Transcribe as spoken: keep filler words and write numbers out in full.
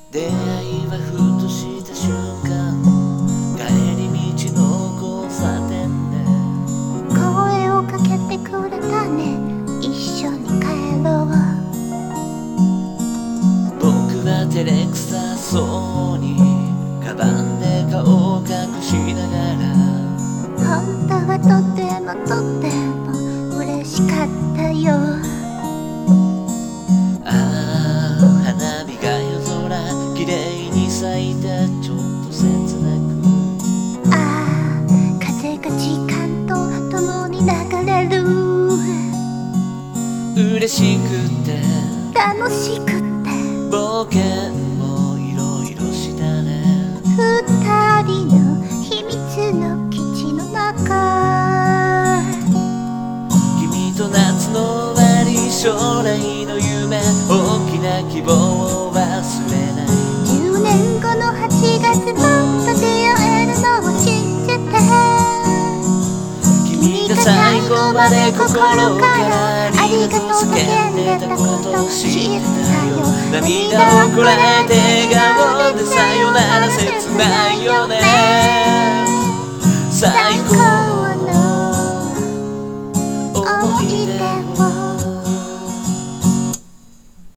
出会いはふとした瞬間、帰り道の交差点で声をかけてくれたね、一緒に帰ろう。 僕は照れくさそうにカバンで顔を隠しながら、 本当はとてもとても嬉しかったよ。 ああ花火が夜空きれいに咲いた、ちょっと切なく。 ああ風が時間と共に流れる。 嬉しくて楽しくて冒険もいろいろしたね。 二人の秘密の基地の中、 君と夏の終わり、将来の夢、大きな希望を忘れない。 じゅうねんごのはちがつもっと出会えるのを信じて、 君が最後まで心からありがとう叫んでたことを知ってたよ。涙をこらえて笑顔でさよなら、切ないよね。最高